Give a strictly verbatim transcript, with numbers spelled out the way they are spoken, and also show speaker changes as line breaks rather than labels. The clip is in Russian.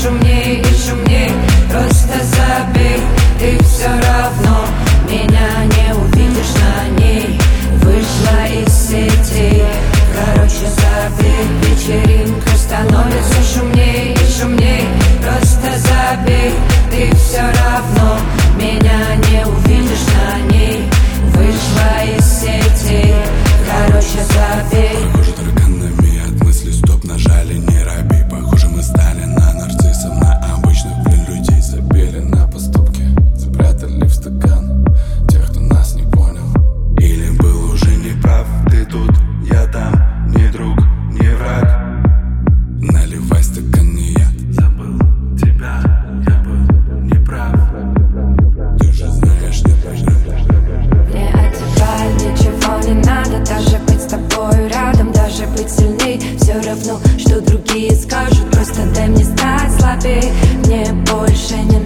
шумней и шумней. Просто забей, ты все равно меня не увидишь на ней. Вышла из сетей, короче забей. Вечеринка становится шумней и шумней. Просто забей, ты все равно меня не увидишь на ней. Вышла из сетей, короче забей.
Похоже, тараканами от мысли стоп нажали, не робей. Похоже, мы стали на нарциссов, на обычных, блин, людей. Забили на поступки, запрятали в стакан тех, кто нас не понял или был уже не прав. Ты тут, я там, не друг, не враг. Наливай стакан, не я забыл тебя, я был неправ. Ты же знаешь, не пожалеешь.
Мне от тебя ничего не надо, даже быть с тобой рядом, даже быть сильней. Все равно, что другие скажут, просто дай мне стать слабей. Мне больше не